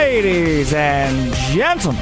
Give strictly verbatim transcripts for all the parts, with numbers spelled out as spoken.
Ladies and gentlemen,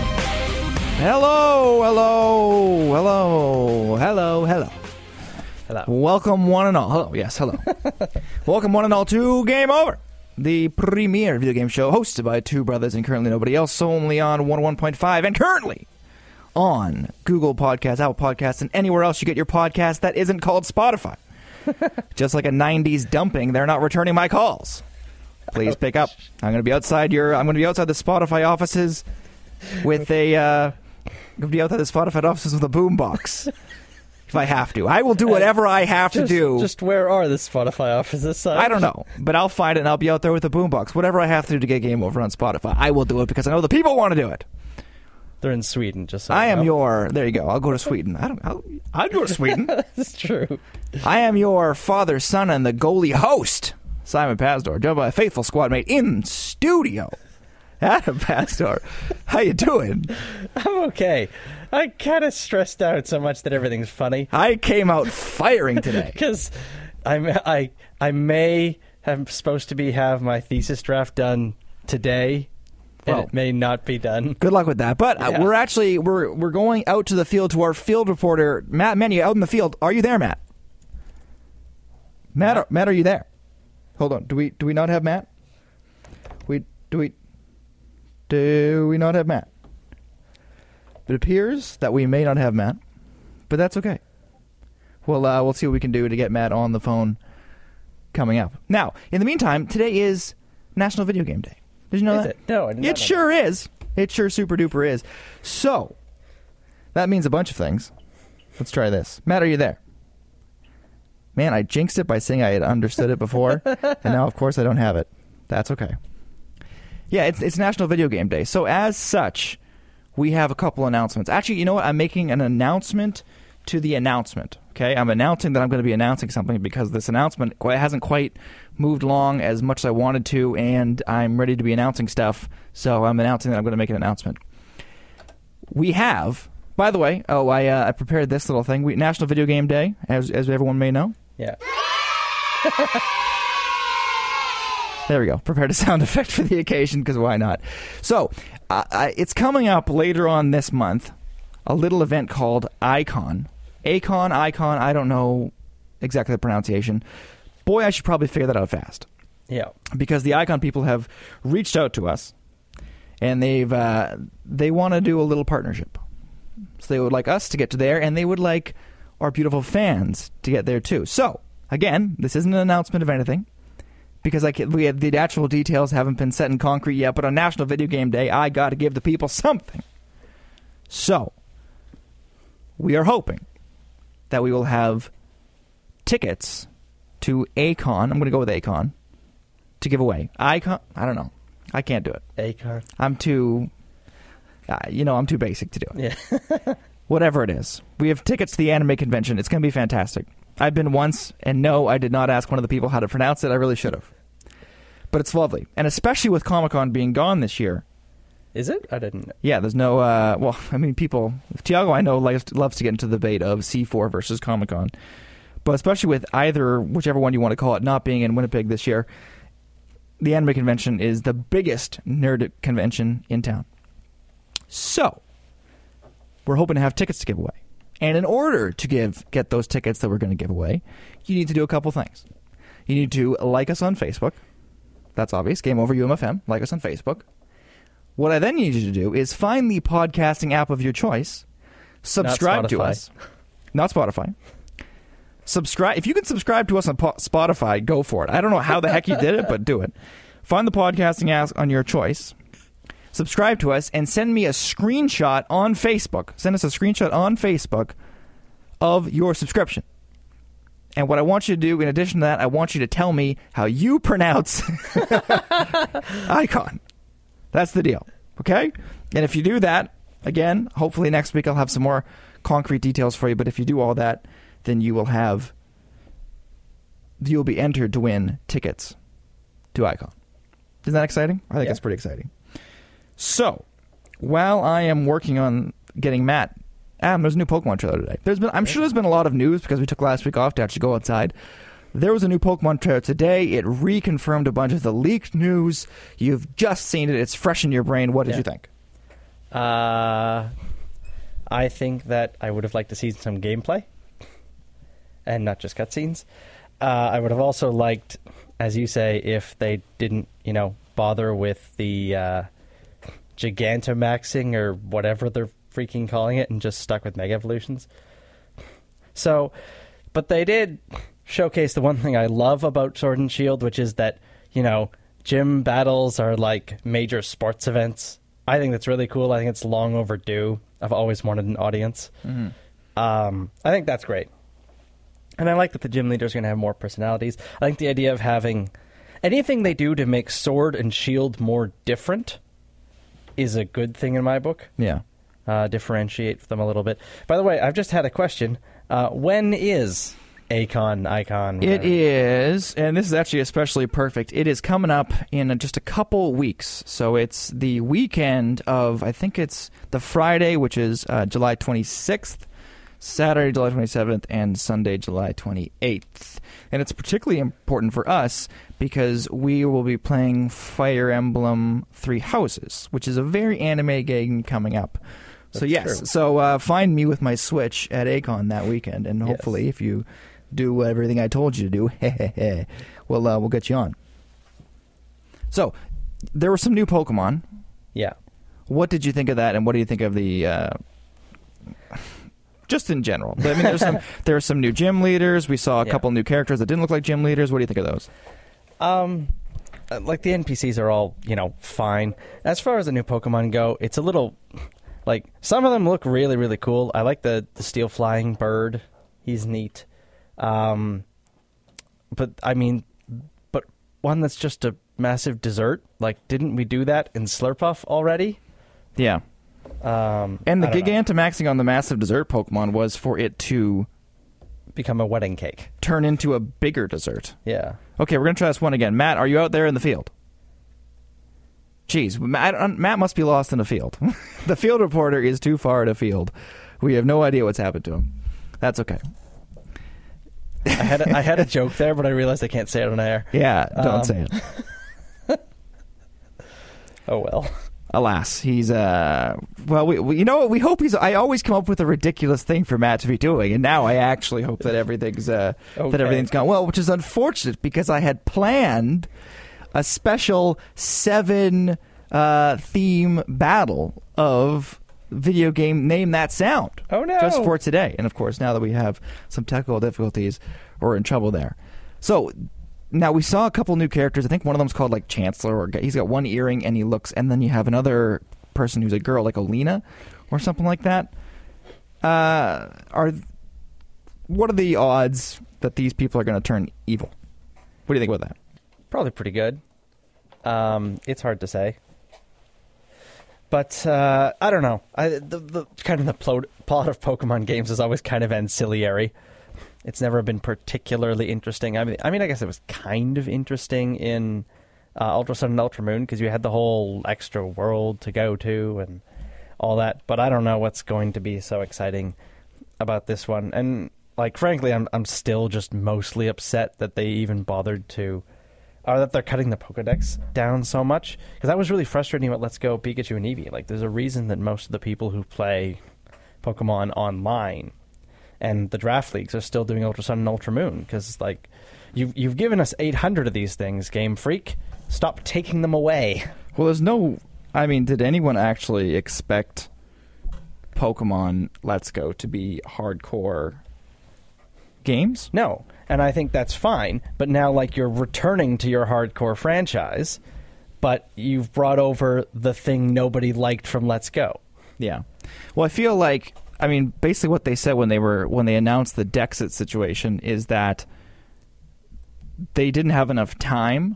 hello, hello, hello, hello, hello. Hello. Welcome one and all. Hello, yes, hello. Welcome one and all to Game Over, the premier video game show hosted by two brothers and currently nobody else, only on one oh one point five and currently on Google Podcasts, Apple Podcasts, and anywhere else you get your podcast that isn't called Spotify. Just like a nineties dumping, they're not returning my calls. Please pick up. I'm going to be outside your. I'm going to be outside the Spotify offices with a. Uh, I'm going to be outside the Spotify offices with a boombox. If I have to, I will do whatever I have just, to do. Just where are the Spotify offices? Son? I don't know, but I'll find it and I'll be out there with a boombox. Whatever I have to do to get Game Over on Spotify, I will do it because I know the people want to do it. They're in Sweden. Just so I you am know. your. There you go. I'll go to Sweden. I don't. I'll, I'll go to Sweden. That's true. I am your father, son, and the goalie host, Simon Pasdor, joined by a faithful squad mate in studio, Adam Pasdor. How you doing? I'm okay. I kind of stressed out so much that everything's funny. I came out firing today. Because I'm I I may have supposed to be have my thesis draft done today, and Well, it may not be done. Good luck with that. But uh, Yeah. we're actually we're we're going out to the field to our field reporter, Matt Menu, out in the field. Are you there, Matt? Matt, are, Matt, are you there? Hold on. Do we do we not have Matt? We do we do we not have Matt? It appears that we may not have Matt, but that's okay. Well, uh, we'll see what we can do to get Matt on the phone coming up. Now, in the meantime, today is National Video Game Day. Did you know Is that? it? No, I did not It know sure is. It sure super duper is. So, that means a bunch of things. Let's try this. Matt, are you there? Man, I jinxed it by saying I had understood it before, and now, of course, I don't have it. That's okay. Yeah, it's it's National Video Game Day. So, as such, we have a couple announcements. Actually, you know what? I'm making an announcement to the announcement. Okay, I'm announcing that I'm going to be announcing something because this announcement quite, hasn't quite moved along as much as I wanted to, and I'm ready to be announcing stuff. So I'm announcing that I'm going to make an announcement. We have, by the way, oh, I uh, I prepared this little thing. We, National Video Game Day, as as everyone may know. Yeah. There we go. Prepared a sound effect for the occasion, because why not? So, uh, I, it's coming up later on this month, a little event called Icon. Acon, Icon, I don't know exactly the pronunciation. Boy, I should probably figure that out fast. Yeah. Because the Icon people have reached out to us, and they've uh, they want to do a little partnership. So they would like us to get to there, and they would like our beautiful fans to get there too. So, again, this isn't an announcement of anything, because I can, we have, the actual details haven't been set in concrete yet, but on National Video Game Day, I got to give the people something. So, we are hoping that we will have tickets to Acon. I'm going to go with Acon to give away. Icon, I don't know. I can't do it. Acon. I'm too, uh, you know, I'm too basic to do it. Yeah. Whatever it is. We have tickets to the anime convention. It's going to be fantastic. I've been once, and no, I did not ask one of the people how to pronounce it. I really should have. But it's lovely. And especially with Comic-Con being gone this year. Is it? I didn't know. Yeah, there's no, uh, well, I mean, people, Tiago, I know, likes, loves to get into the debate of C four versus Comic-Con. But especially with either, whichever one you want to call it, not being in Winnipeg this year, the anime convention is the biggest nerd convention in town. So, we're hoping to have tickets to give away. And in order to give get those tickets that we're going to give away, you need to do a couple things. You need to like us on Facebook. That's obvious. Game Over U M F M. Like us on Facebook. What I then need you to do is find the podcasting app of your choice. Subscribe to us. Not Spotify. Subscribe. If you can subscribe to us on po- Spotify, go for it. I don't know how the heck you did it, but do it. Find the podcasting app on your choice. Subscribe to us and send me a screenshot on Facebook. Send us a screenshot on Facebook of your subscription. And what I want you to do, in addition to that, I want you to tell me how you pronounce Icon. That's the deal. Okay? And if you do that, again, hopefully next week I'll have some more concrete details for you. But if you do all that, then you will have, you'll be entered to win tickets to Icon. Isn't that exciting? I think yeah. that's pretty exciting. So, while I am working on getting Matt, Adam, there's a new Pokemon trailer today. There's been, I'm sure there's been a lot of news because we took last week off to actually go outside. There was a new Pokemon trailer today. It reconfirmed a bunch of the leaked news. You've just seen it. It's fresh in your brain. What did Yeah. you think? Uh, I think that I would have liked to see some gameplay and not just cutscenes. Uh, I would have also liked, as you say, if they didn't, you know, bother with the uh, Gigantamaxing or whatever they're freaking calling it and just stuck with Mega Evolutions. So, but they did showcase the one thing I love about Sword and Shield, which is that, you know, gym battles are like major sports events. I think that's really cool. I think it's long overdue. I've always wanted an audience. Mm-hmm. Um, I think that's great. And I like that the gym leaders are going to have more personalities. I think the idea of having anything they do to make Sword and Shield more different is a good thing in my book. Yeah. Uh, differentiate them a little bit. By the way, I've just had a question. Uh, when is Acon, Icon? It whatever? is, and this is actually especially perfect. It is coming up in just a couple weeks. So it's the weekend of, I think it's the Friday, which is uh, July twenty-sixth, Saturday, July twenty-seventh, and Sunday, July twenty-eighth. And it's particularly important for us because we will be playing Fire Emblem Three Houses, which is a very anime game coming up. So That's yes, true. so uh, find me with my Switch at Acon that weekend, and hopefully Yes. if you do everything I told you to do, we'll, uh, we'll get you on. So, there were some new Pokemon. Yeah. What did you think of that, and what do you think of the... Uh, just in general. I mean, there's some there are some new gym leaders. We saw a Yeah. couple new characters that didn't look like gym leaders. What do you think of those? Um, uh, like the N P Cs are all, you know, fine. As far as the new Pokemon go, it's a little, like, some of them look really, really cool. I like the, the steel flying bird. He's neat. Um, but, I mean, but one that's just a massive dessert, like, didn't we do that in Slurpuff already? Yeah. Um, And the I don't know. Gigantamaxing on the massive dessert Pokemon was for it to Become a wedding cake. turn into a bigger dessert. Yeah. Okay, we're going to try this one again. Matt, are you out there in the field? Jeez, Matt, Matt must be lost in the field. The field reporter is too far to field. We have no idea what's happened to him. That's okay. I had a, I had a joke there, but I realized I can't say it on air. Yeah, don't Um, say it. Oh, well. Alas, he's uh well we, we you know what, we hope he's I always come up with a ridiculous thing for Matt to be doing, and now I actually hope that everything's uh Okay. that everything's gone well, which is unfortunate because I had planned a special seven uh theme battle of video game Name That Sound. Oh, no. Just for today. And of course, now that we have some technical difficulties, we're in trouble there. So now we saw a couple new characters. I think one of them's called like Chancellor, or he's got one earring and he looks, and then you have another person who's a girl, like Olina or something like that. Uh, are what are the odds that these people are going to turn evil? What do you think about that? Probably pretty good. Um, it's hard to say. But uh, I don't know. I, the, the kind of the plot, plot of Pokemon games is always kind of ancillary. It's never been particularly interesting. I mean, I mean, I guess it was kind of interesting in uh, Ultra Sun and Ultra Moon because you had the whole extra world to go to and all that. But I don't know what's going to be so exciting about this one. And like, frankly, I'm I'm still just mostly upset that they even bothered to. Or that they're cutting the Pokedex down so much. Because that was really frustrating about Let's Go Pikachu and Eevee. Like, there's a reason that most of the people who play Pokemon online and the draft leagues are still doing Ultra Sun and Ultra Moon. Because, like, you've, you've given us eight hundred of these things, Game Freak. Stop taking them away. Well, there's no... I mean, did anyone actually expect Pokemon Let's Go to be hardcore games? No. And I think that's fine. But now, like, you're returning to your hardcore franchise, but you've brought over the thing nobody liked from Let's Go. Yeah. Well, I feel like, I mean, basically what they said when they were when they announced the Dexit situation is that they didn't have enough time,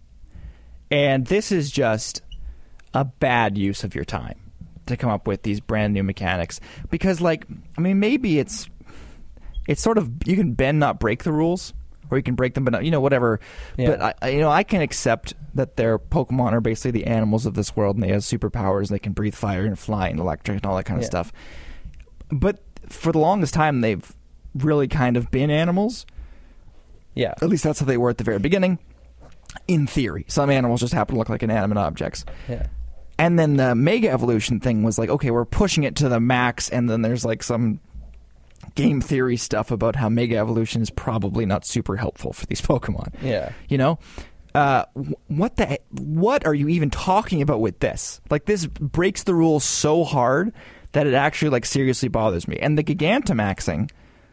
and this is just a bad use of your time to come up with these brand new mechanics. Because, like, I mean, maybe it's it's sort of, you can bend, not break the rules, or you can break them, but not, you know, whatever. Yeah. But I, I- you know, I can accept that their Pokemon are basically the animals of this world, and they have superpowers. They can breathe fire and fly and electric and all that kind of Yeah. stuff. But for the longest time, they've really kind of been animals. Yeah. At least that's how they were at the very beginning. In theory, some animals just happen to look like inanimate objects. Yeah. And then the Mega Evolution thing was like, okay, we're pushing it to the max, and then there's like some game theory stuff about how Mega Evolution is probably not super helpful for these Pokemon. Yeah. You know? Uh, what the what are you even talking about with this? Like, this breaks the rules so hard that it actually like seriously bothers me. And the Gigantamaxing,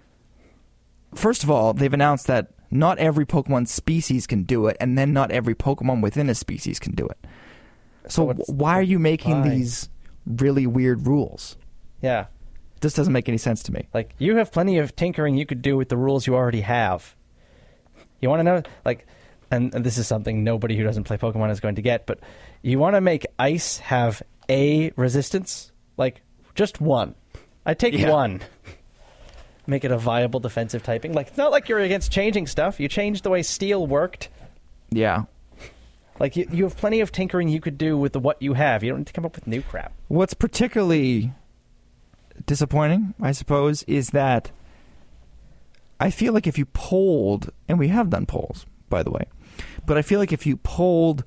first of all, they've announced that not every Pokemon species can do it, and then not every Pokemon within a species can do it. So, so why are you making why? these really weird rules? Yeah. This doesn't make any sense to me. Like, you have plenty of tinkering you could do with the rules you already have. You want to know, like, and, and this is something nobody who doesn't play Pokemon is going to get, but you want to make Ice have a resistance? Like, just one. I take Yeah. one. Make it a viable defensive typing. Like, it's not like you're against changing stuff. You changed the way Steel worked. Yeah. Like, you, you have plenty of tinkering you could do with the, what you have. You don't need to come up with new crap. What's particularly disappointing, I suppose, is that I feel like if you polled, and we have done polls, by the way, but I feel like if you polled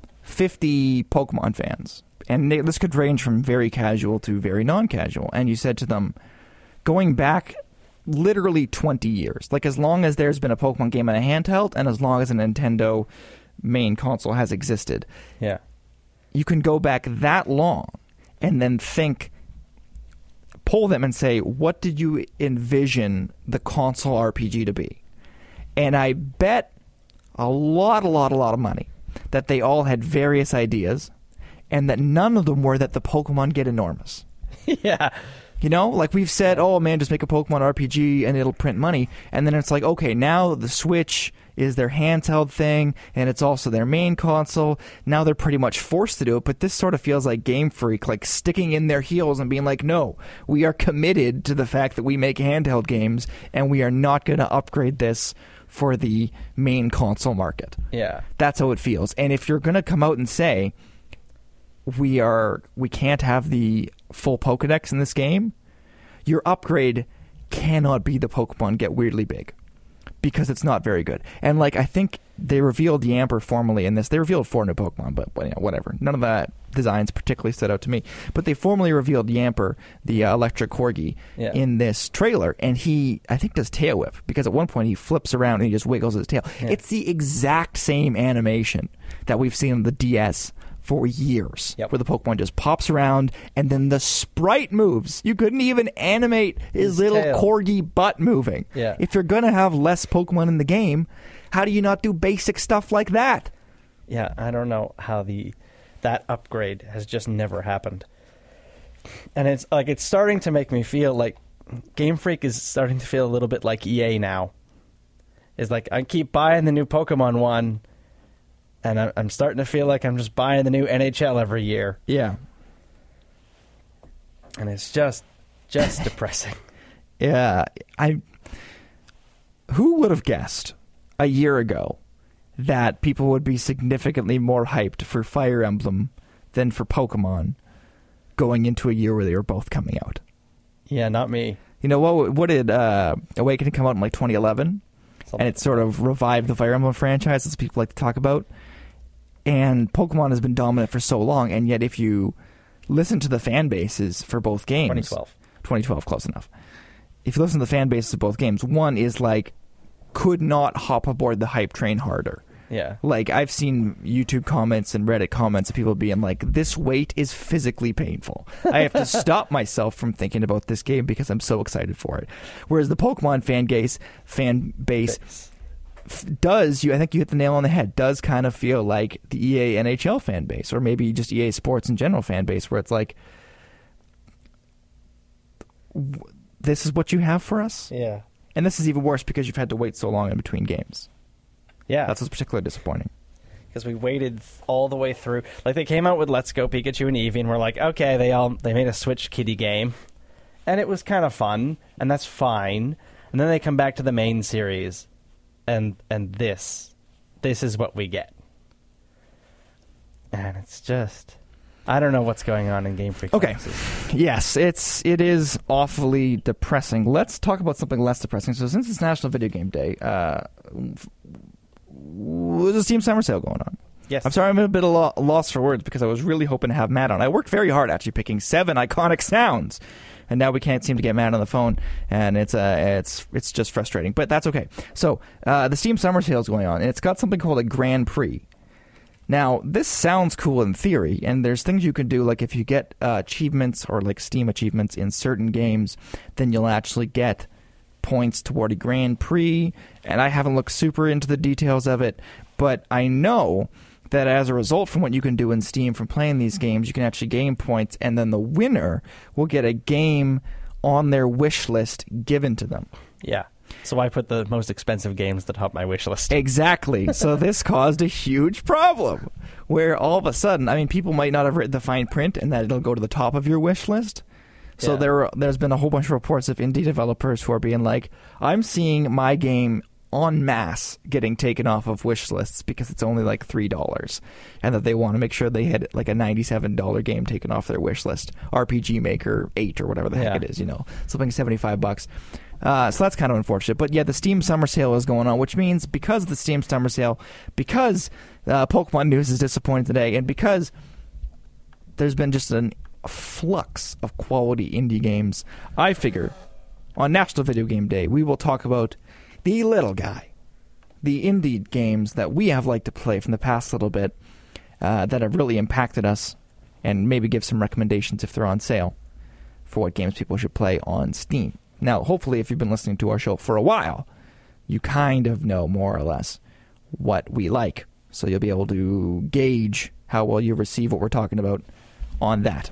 fifty Pokemon fans, and they, this could range from very casual to very non-casual, and you said to them, going back literally twenty years, like as long as there's been a Pokemon game on a handheld, and as long as a Nintendo main console has existed, Yeah. you can go back that long and then think, poll them and say, what did you envision the console R P G to be? And I bet a lot, a lot, a lot of money that they all had various ideas, and that none of them were that the Pokemon get enormous. Yeah. You know, like we've said, oh man, just make a Pokemon R P G and it'll print money. And then it's like, okay, now the Switch is their handheld thing, and it's also their main console. Now they're pretty much forced to do it, but this sort of feels like Game Freak, like sticking in their heels and being like, no, we are committed to the fact that we make handheld games, and we are not going to upgrade this for the main console market. Yeah. That's how it feels. And if you're going to come out and say, we are we can't have the full Pokedex in this game, your upgrade cannot be the Pokemon get weirdly big, because it's not very good. And like, I think they revealed Yamper formally in this. They revealed four new Pokemon, but you know, whatever. None of that designs particularly stood out to me. But they formally revealed Yamper, the uh, electric corgi, Yeah. in this trailer, and he, I think, does tail whip, because at one point he flips around and he just wiggles his tail. Yeah. It's the exact same animation that we've seen on the D S for years, Yep. where the Pokemon just pops around and then the sprite moves. You couldn't even animate his, His little tail. corgi butt moving. Yeah. If you're going to have less Pokemon in the game, how do you not do basic stuff like that? Yeah, I don't know how the that upgrade has just never happened. And it's like, it's starting to make me feel like Game Freak is starting to feel a little bit like E A now. It's like, I keep buying the new Pokemon one, and I- I'm starting to feel like I'm just buying the new N H L every year. Yeah. And it's just, just depressing. Yeah. I. Who would have guessed a year ago that people would be significantly more hyped for Fire Emblem than for Pokemon going into a year where they were both coming out? Yeah, not me. You know, what what did uh, Awakening come out in like twenty eleven? Something. And it sort of revived the Fire Emblem franchise, as people like to talk about. And Pokemon has been dominant for so long, and yet if you listen to the fan bases for both games... twenty twelve. twenty twelve, close enough. If you listen to the fan bases of both games, one is like, could not hop aboard the hype train harder. Yeah. Like, I've seen YouTube comments and Reddit comments of people being like, this wait is physically painful. I have to stop myself from thinking about this game because I'm so excited for it. Whereas the Pokemon fan base, fan base f- does, you I think you hit the nail on the head, does kind of feel like the E A N H L fan base, or maybe just E A Sports in general fan base, where it's like, w- this is what you have for us? Yeah. And this is even worse because you've had to wait so long in between games. Yeah. That's what's particularly disappointing. Because we waited th- all the way through. Like, they came out with Let's Go Pikachu and Eevee, and we're like, okay, they all they made a Switch kiddie game, and it was kind of fun, and that's fine. And then they come back to the main series, and and this, this is what we get, and it's just, I don't know what's going on in Game Freak. Okay. Fantasy. Yes, it's it is awfully depressing. Let's talk about something less depressing. So since it's National Video Game Day, uh, there's a Steam Summer Sale going on. Yes. I'm sorry, I'm a bit of lo- lost for words because I was really hoping to have Matt on. I worked very hard actually picking seven iconic sounds, and now we can't seem to get Matt on the phone, and it's uh, it's it's just frustrating. But that's okay. So uh, the Steam Summer Sale is going on, and it's got something called a Grand Prix. Now, this sounds cool in theory, and there's things you can do, like if you get uh, achievements or like Steam achievements in certain games, then you'll actually get points toward a Grand Prix, and I haven't looked super into the details of it, but I know that as a result from what you can do in Steam from playing these games, you can actually gain points, and then the winner will get a game on their wish list given to them. Yeah. So I put the most expensive games at the top of my wish list. Exactly. So this caused a huge problem where all of a sudden, I mean, people might not have written the fine print and that it'll go to the top of your wish list. So Yeah. there, there's been a whole bunch of reports of indie developers who are being like, I'm seeing my game en masse getting taken off of wish lists because it's only like three dollars, and that they want to make sure they had like a ninety-seven dollars game taken off their wish list. R P G Maker eight or whatever the heck Yeah. it is, you know, something seventy-five bucks. Uh, so that's kind of unfortunate. But yeah, the Steam Summer Sale is going on, which means because of the Steam Summer Sale, because uh, Pokemon News is disappointed today, and because there's been just an flux of quality indie games, I figure on National Video Game Day, we will talk about the little guy, the indie games that we have liked to play from the past little bit uh, that have really impacted us, and maybe give some recommendations if they're on sale for what games people should play on Steam. Now, hopefully, if you've been listening to our show for a while, you kind of know more or less what we like. So you'll be able to gauge how well you receive what we're talking about on that.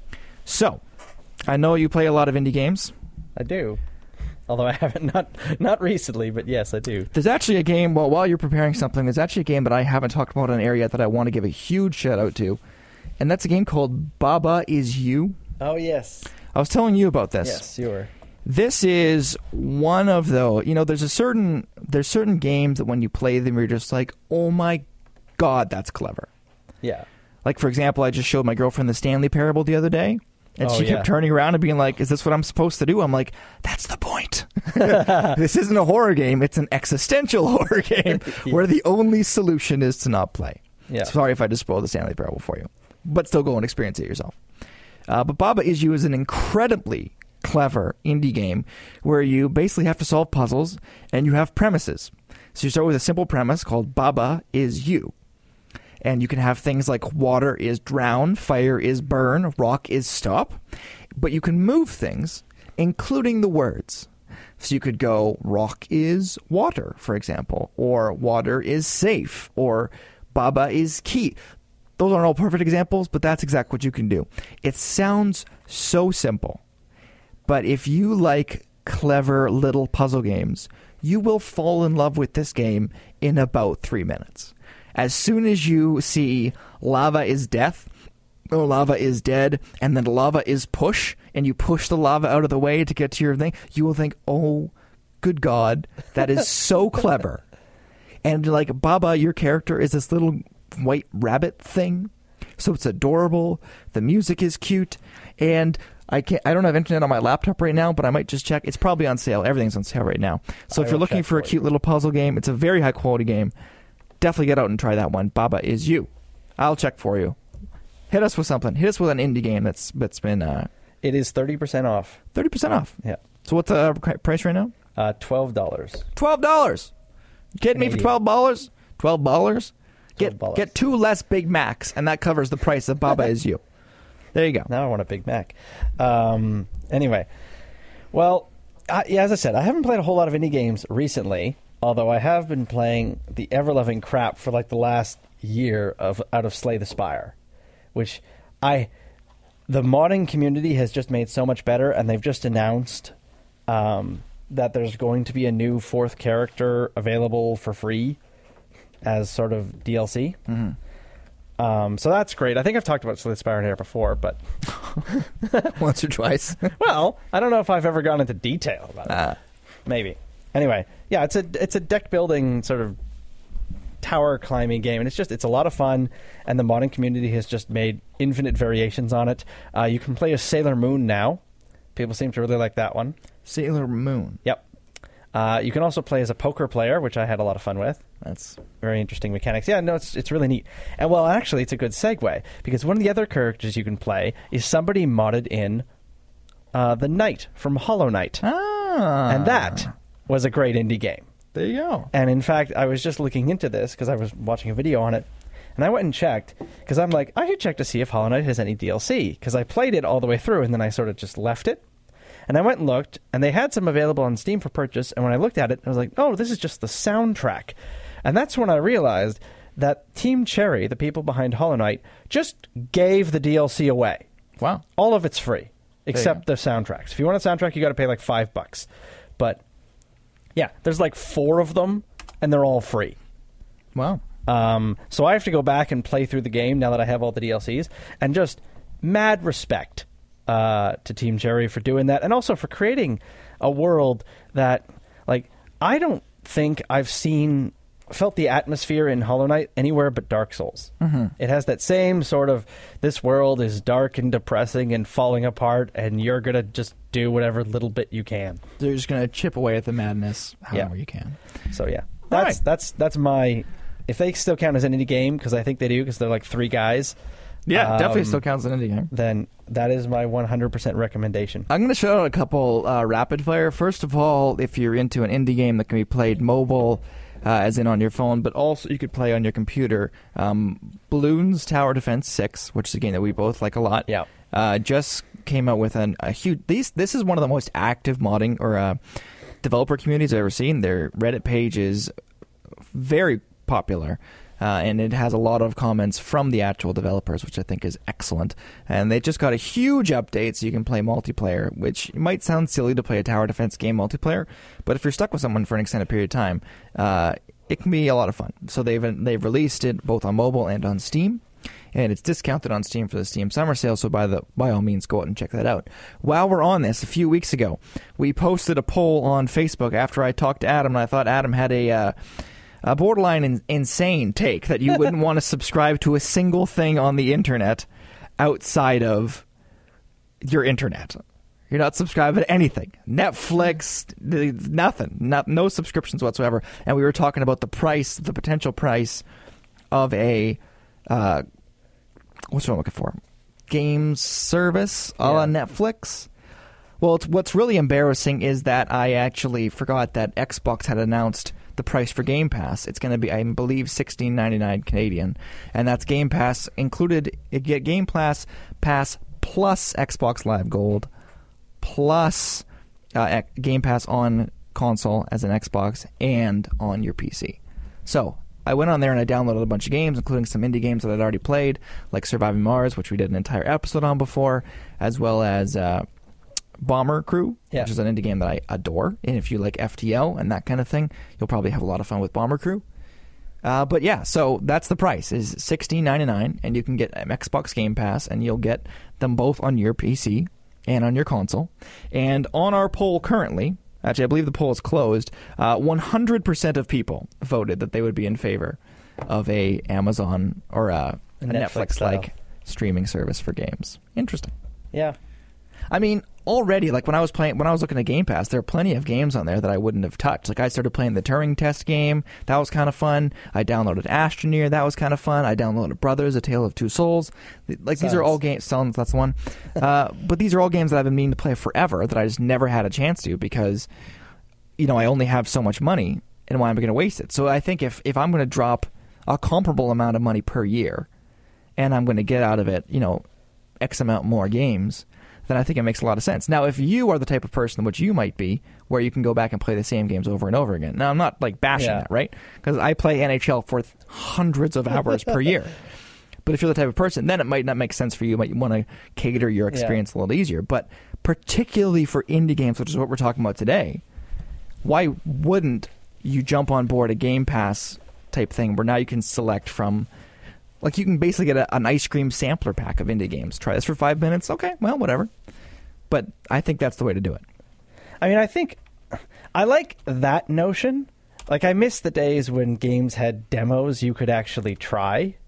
So, I know you play a lot of indie games. I do. Although I haven't, not not recently, but yes, I do. There's actually a game, well, while you're preparing something, there's actually a game that I haven't talked about in an area that I want to give a huge shout out to. And that's a game called Baba Is You. Oh, yes. I was telling you about this. Yes, you were. This is one of those, you know, there's a certain, there's certain games that when you play them, you're just like, oh my God, that's clever. Yeah. Like, for example, I just showed my girlfriend the Stanley Parable the other day, and Oh, she yeah. kept turning around and being like, is this what I'm supposed to do? I'm like, that's the point. This isn't a horror game, it's an existential horror game Yeah. where the only solution is to not play. Yeah. Sorry if I just spoiled the Stanley Parable for you, but still go and experience it yourself. Uh, but Baba Is You is an incredibly clever indie game where you basically have to solve puzzles and you have premises. So you start with a simple premise called Baba Is You. And you can have things like water is drown, fire is burn, rock is stop. But you can move things, including the words. So you could go rock is water, for example, or water is safe, or Baba is key. Those aren't all perfect examples, but that's exactly what you can do. It sounds so simple. But if you like clever little puzzle games, you will fall in love with this game in about three minutes. As soon as you see lava is death, or lava is dead, and then lava is push, and you push the lava out of the way to get to your thing, you will think, oh, good God, that is so clever. And like, Baba, your character is this little white rabbit thing, so it's adorable, the music is cute, and I can't. I don't have internet on my laptop right now, but I might just check. It's probably on sale. Everything's on sale right now. So I if you're will looking check for a for cute you. little puzzle game, it's a very high quality game. Definitely get out and try that one. Baba Is You. I'll check for you. Hit us with something. Hit us with an indie game that's that's been uh, It is thirty percent off. thirty percent off. Yeah. So what's the uh, price right now? Uh, twelve dollars. Twelve dollars. Kidding me for Canadian. twelve dollars? Twelve dollars. Get $12. get two less Big Macs, and that covers the price of Baba Is You. There you go. Now I want a Big Mac. Um, anyway, well, I, yeah, as I said, I haven't played a whole lot of indie games recently, although I have been playing the ever-loving crap for like the last year of out of Slay the Spire, which I the modding community has just made so much better, and they've just announced um, that there's going to be a new fourth character available for free as sort of D L C. Mm-hmm. Um, so that's great. I think I've talked about Slay the Spire here before, but Once or twice. well, I don't know if I've ever gone into detail about it. uh, Maybe. Anyway, yeah, it's a it's a deck building sort of tower climbing game, and it's just it's a lot of fun. And the modding community has just made infinite variations on it. Uh, you can play as Sailor Moon now. People seem to really like that one. Sailor Moon. Yep. Uh, you can also play as a poker player, which I had a lot of fun with. That's very interesting mechanics. Yeah, no, it's it's really neat. And well, actually, it's a good segue because one of the other characters you can play is somebody modded in uh, the Knight from Hollow Knight, ah, and that was a great indie game. There you go. And in fact, I was just looking into this because I was watching a video on it, and I went and checked because I'm like, I should check to see if Hollow Knight has any D L C because I played it all the way through and then I sort of just left it. And I went and looked, and they had some available on Steam for purchase. And when I looked at it, I was like, oh, this is just the soundtrack. And that's when I realized that Team Cherry, the people behind Hollow Knight, just gave the D L C away. Wow. All of it's free, except the soundtracks. If you want a soundtrack, you got to pay like five bucks. But, yeah, there's like four of them, and they're all free. Wow. Um, so I have to go back and play through the game now that I have all the D L Cs. And just mad respect. Uh, to Team Cherry for doing that, and also for creating a world that, like, I don't think I've seen, felt the atmosphere in Hollow Knight anywhere but Dark Souls. Mm-hmm. It has that same sort of, this world is dark and depressing and falling apart, and you're going to just do whatever little bit you can. They're just going to chip away at the madness however Yeah. you can. So, yeah. That's, right. that's, that's my, if they still count as an indie game, because I think they do, because they're like three guys. Yeah, um, definitely still counts as an indie game. Then that is my one hundred percent recommendation. I'm going to shout out a couple uh, rapid fire. First of all, if you're into an indie game that can be played mobile, uh, as in on your phone, but also you could play on your computer, um, Bloons Tower Defense six, which is a game that we both like a lot, Yeah. uh, just came out with an, a huge... These, this is one of the most active modding or uh, developer communities I've ever seen. Their Reddit page is very popular. Uh, and it has a lot of comments from the actual developers, which I think is excellent. And they just got a huge update so you can play multiplayer, which might sound silly to play a tower defense game multiplayer, but if you're stuck with someone for an extended period of time, uh, it can be a lot of fun. So they've they've released it both on mobile and on Steam, and it's discounted on Steam for the Steam Summer Sale, so by the by all means, go out and check that out. While we're on this, a few weeks ago, we posted a poll on Facebook after I talked to Adam, and I thought Adam had a... Uh, A borderline in- insane take that you wouldn't want to subscribe to a single thing on the internet outside of your internet. You're not subscribed to anything. Netflix, nothing. Not, no subscriptions whatsoever. And we were talking about the price, the potential price of a, uh, what's what I'm looking for? Games service a la Yeah. Netflix. Well, it's, what's really embarrassing is that I actually forgot that Xbox had announced the price for Game Pass. It's going to be, I believe, sixteen ninety-nine Canadian, and that's Game Pass included. You get Game Pass Pass plus Xbox Live Gold plus uh, Game Pass on console as an Xbox and on your P C. So I went on there and I downloaded a bunch of games, including some indie games that I'd already played, like Surviving Mars, which we did an entire episode on before, as well as uh, Bomber Crew, Yeah. which is an indie game that I adore. And if you like F T L and that kind of thing, you'll probably have a lot of fun with Bomber Crew. Uh, but yeah, so that's the price, is sixteen ninety-nine, and you can get an Xbox Game Pass, and you'll get them both on your P C and on your console. And on our poll currently, actually I believe the poll is closed, uh, one hundred percent of people voted that they would be in favor of a Amazon or a, a Netflix Netflix-like streaming service for games. Interesting. Yeah. I mean, already, like when I was playing, when I was looking at Game Pass, there are plenty of games on there that I wouldn't have touched. Like I started playing the Turing Test game, that was kind of fun. I downloaded Astroneer, that was kind of fun. I downloaded Brothers: A Tale of Two Souls. Like these are all games. Sons, that's the one. uh, but these are all games that I've been meaning to play forever that I just never had a chance to because, you know, I only have so much money, and why am I going to waste it? So I think if if I'm going to drop a comparable amount of money per year, and I'm going to get out of it, you know, X amount more games, then I think it makes a lot of sense. Now, if you are the type of person, which you might be, where you can go back and play the same games over and over again. Now, I'm not like bashing Yeah. that, right? Because I play N H L for th- hundreds of hours per year. But if you're the type of person, then it might not make sense for you. You might want to cater your experience a little easier. But particularly for indie games, which is what we're talking about today, why wouldn't you jump on board a Game Pass type thing where now you can select from... Like, you can basically get a, an ice cream sampler pack of indie games. Try this for five minutes. Okay, well, whatever. But I think that's the way to do it. I mean, I think I like that notion. like I miss the days when games had demos you could actually try.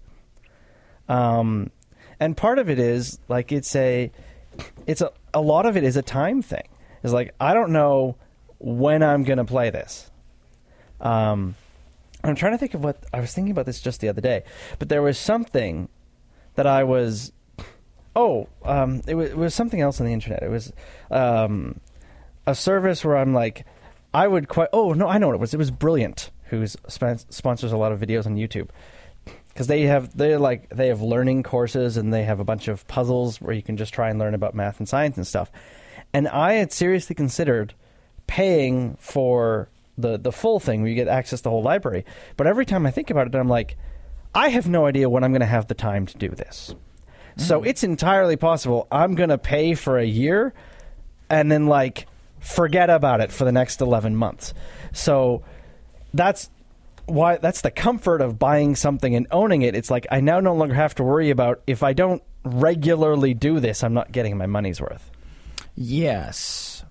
Um, and part of it is like it's a, it's a a lot of it is a time thing. It's like I don't know when I'm gonna play this. Um, I'm trying to think of what I was thinking about this just the other day, but there was something that I was. Oh, um, it was, it was something else on the internet. It was um, a service where I'm like, I would quite. Oh no, I know what it was. It was Brilliant, who sponsors a lot of videos on YouTube, because they have they like they have learning courses and they have a bunch of puzzles where you can just try and learn about math and science and stuff. And I had seriously considered paying for the the full thing where you get access to the whole library. But every time I think about it, I'm like, I have no idea when I'm going to have the time to do this. Mm. So it's entirely possible I'm going to pay for a year and then like forget about it for the next eleven months. So that's why that's the comfort of buying something and owning it. It's like I now no longer have to worry about if I don't regularly do this, I'm not getting my money's worth. Yes.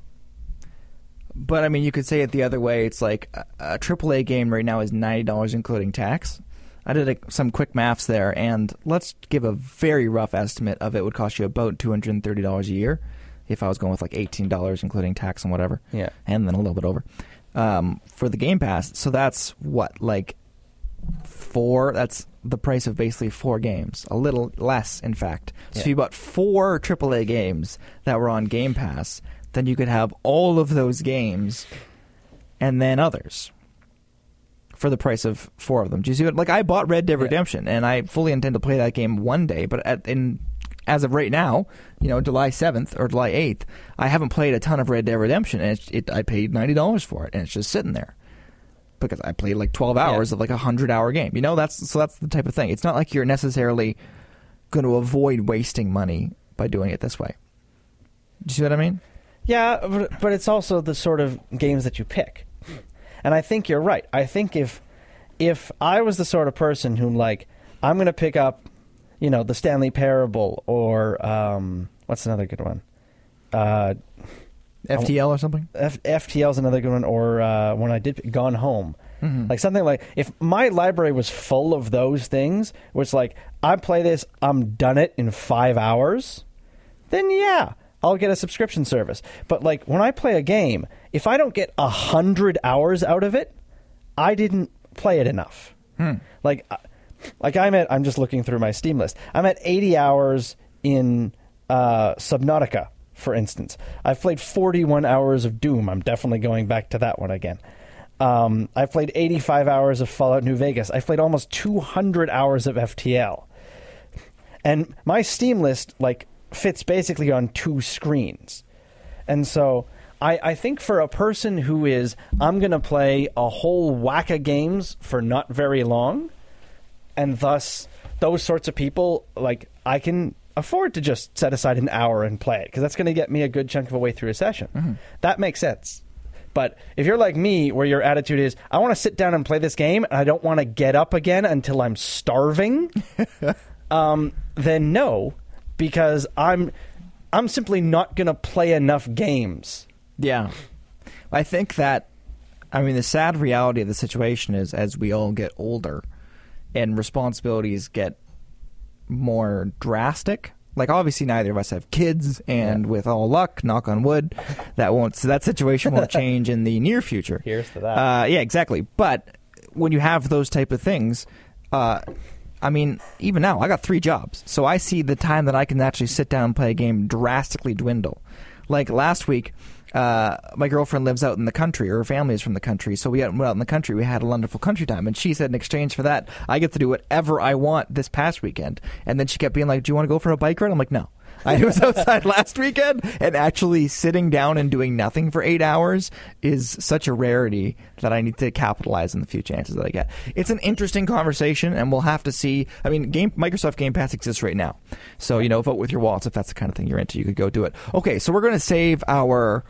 But, I mean, you could say it the other way. It's like a, a triple A game right now is ninety dollars including tax. I did a, some quick maths there, and let's give a very rough estimate of it would cost you about two hundred thirty dollars a year if I was going with like eighteen dollars including tax and whatever. Yeah. And then a little bit over. Um, for the Game Pass. So that's what, like four, that's the price of basically four games. A little less, in fact. So yeah. if you bought four triple A games that were on Game Pass, then you could have all of those games and then others for the price of four of them. Do you see what? Like, I bought Red Dead Redemption, yeah. and I fully intend to play that game one day, but at, in as of right now, you know, July seventh or July eighth, I haven't played a ton of Red Dead Redemption, and it, it, I paid ninety dollars for it, and it's just sitting there. Because I played like twelve hours yeah. of like a hundred-hour game. You know, that's so that's the type of thing. It's not like you're necessarily going to avoid wasting money by doing it this way. Do you see what I mean? Yeah, but, but it's also the sort of games that you pick. And I think you're right. I think if if I was the sort of person who, like, I'm going to pick up, you know, the Stanley Parable or um, what's another good one? Uh F T L or something? F- FTL is another good one, or uh, when I did Gone Home. Mm-hmm. Like something like, if my library was full of those things, where it's like, I play this, I'm done it in five hours, then yeah, I'll get a subscription service. But like, when I play a game, if I don't get a hundred hours out of it, I didn't play it enough. Hmm. Like, like I'm at, I'm just looking through my Steam list. I'm at eighty hours in uh, Subnautica. For instance, I've played forty-one hours of Doom. I'm definitely going back to that one again. Um, I've played eighty-five hours of Fallout New Vegas. I've played almost two hundred hours of F T L. And my Steam list like fits basically on two screens. And so I, I think for a person who is, I'm going to play a whole whack of games for not very long, and thus those sorts of people, like I can afford to just set aside an hour and play it, because that's going to get me a good chunk of a way through a session. Mm-hmm. That makes sense. But if you're like me, where your attitude is, I want to sit down and play this game, and I don't want to get up again until I'm starving, um, then no, because I'm I'm simply not going to play enough games. Yeah. I think that, I mean, the sad reality of the situation is, as we all get older and responsibilities get more drastic. Like, obviously neither of us have kids, and yeah. with all luck, knock on wood, that won't so that situation won't change in the near future. Here's to that. Uh, yeah, exactly. But when you have those type of things, uh, I mean, even now, I got three jobs, so I see the time that I can actually sit down and play a game drastically dwindle. Like last week, Uh, my girlfriend lives out in the country, or her family is from the country, so we went out in the country. We had a wonderful country time, and she said in exchange for that, I get to do whatever I want this past weekend. And then she kept being like, do you want to go for a bike ride? I'm like, no. I was outside last weekend, and actually sitting down and doing nothing for eight hours is such a rarity that I need to capitalize on the few chances that I get. It's an interesting conversation, and we'll have to see. I mean, game, Microsoft Game Pass exists right now. So, you know, vote with your wallets if that's the kind of thing you're into. You could go do it. Okay, so we're going to save our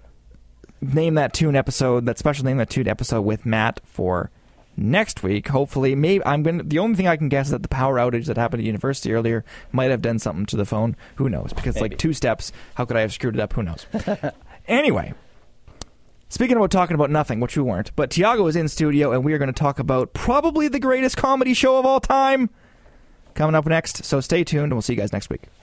Name That Tune episode, that special Name That Tune episode with Matt for next week. Hopefully, maybe I'm going to, the only thing I can guess is that the power outage that happened at university earlier might have done something to the phone. Who knows? Because maybe. Like two steps, how could I have screwed it up? Who knows? Anyway, Speaking about talking about nothing, which we weren't, but Tiago is in studio, and we are going to talk about probably the greatest comedy show of all time coming up next. So stay tuned, and we'll see you guys next week.